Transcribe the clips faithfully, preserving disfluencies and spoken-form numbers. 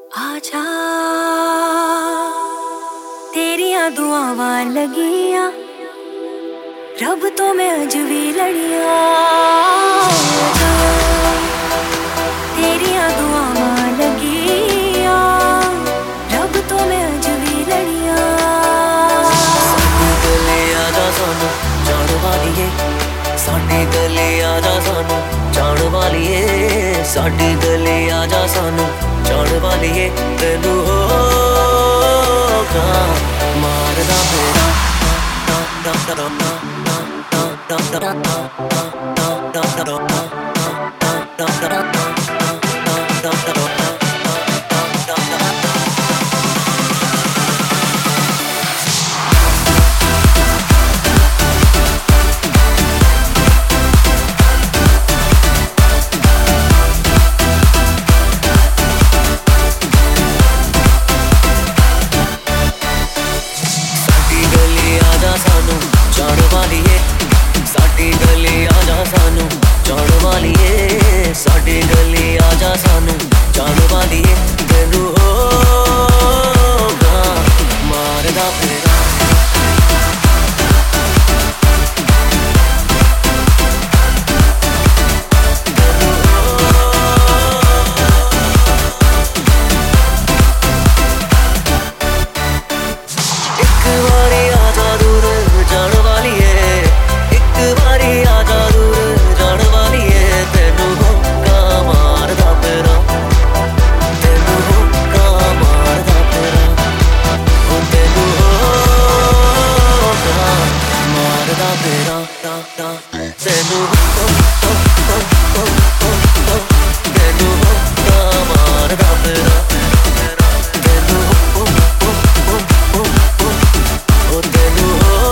आजा तेरिया दुआवां लगिया रब तो मैं अज भी लड़िया। आजा तेरिया दुआवां लगिया रब तो मैं अज भी लड़िया। साडी गले आजा सानू जान वालिए, साडी गले आजा सानू जान वालिए, साडी गले आजा सानू जान वालिए। तेनू होगा मारदा फेरा da da da da da da da da da da da जान वालिए, साडी गली आजा सानू जान वालिए, साडी गली आजा सानू जान वालिए। तेनू होगा मारदा फेरा एक बारी आजा दूर जान वालिए, एक बारी आजा दूर जान वालिए। तेनू होगा मारदा फेरा, तेनू होगा मारदा फेरा, ओ तेनू होगा मारदा फेरा दा दा। तेनू हो हो हो हो हो हो, तेनू होगा मारदा फेरा, तेनू हो हो हो हो हो, ओ तेनू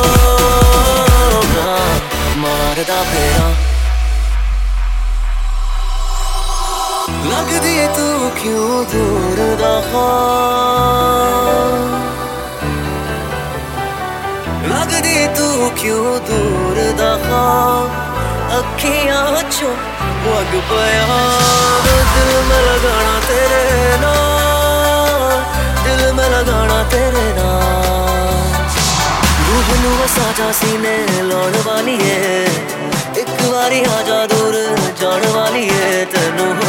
होगा मारदा फेरा। लगदी तू क्यों दूर दा ख्वाब, लगदी तू क्यों दूर दा ख्वाब। अखियां चों वग पया दिल में लगाना तेरे नाल, दिल में लगाना तेरे नाल। रूह नू साजा सीने लाउण वालिए, एक बारी आजा दूर जान वालिए। तेनू